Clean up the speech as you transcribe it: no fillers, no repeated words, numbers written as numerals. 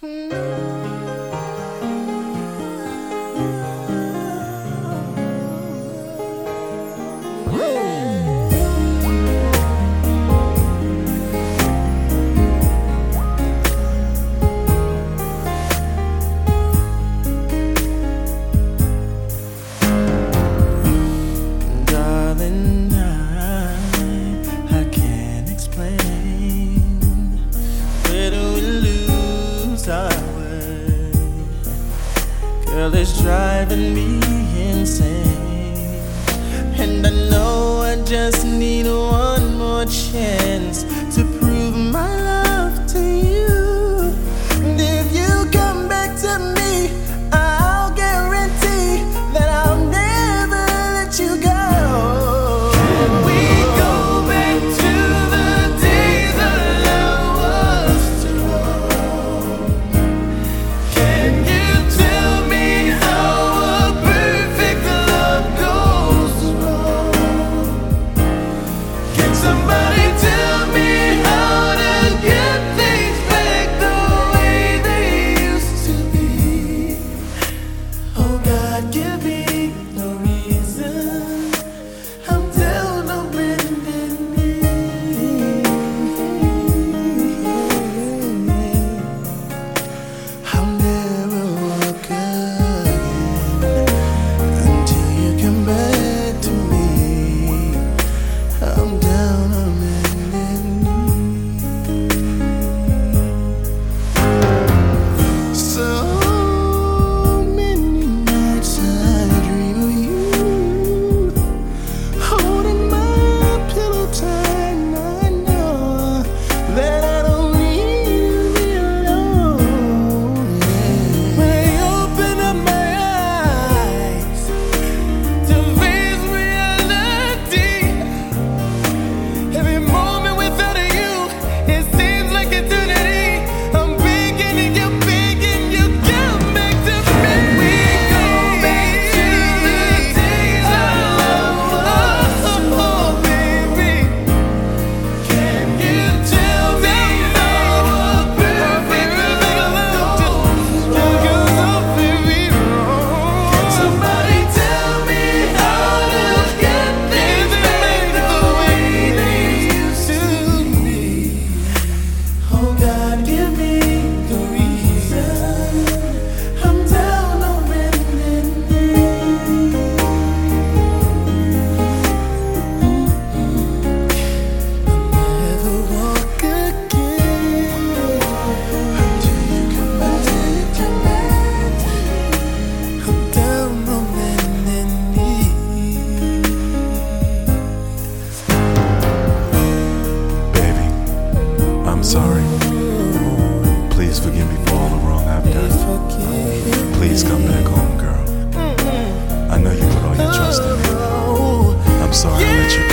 Darling, I can't explain. Where do we lose our way? Girl, it's driving me insane. And I know I just need one more chance to prove my love to you. And if you come back to me, I'll guarantee that I'll never let you go. Can we go back to the days our love was true? Can you tell me how a perfect love goes wrong? Can somebody tell me how to get things back the way they used to be? Oh God, give me no reason. I'm down on bending knee. I'll never walk again until you come back to me. I'm down on bending knee. So many nights I dream of you, holding my pillow tight, and I know that I don't need to be alone. When I open up my eyes to face reality, every moment without you, it seems like eternity. I'm begging you, come back to me. We go back to the days our love was true, baby. Can you tell me how a perfect love goes wrong? Can somebody tell me how to get things back the way they used to be? Oh God, give me the reason. I'm down on bending knee. I'll never walk again until you come back. I'm down on bending knee. Baby, I'm sorry. Please forgive me for all the wrong I've done. Please come back home, girl. I know you put all your trust in me. I'm sorry I let you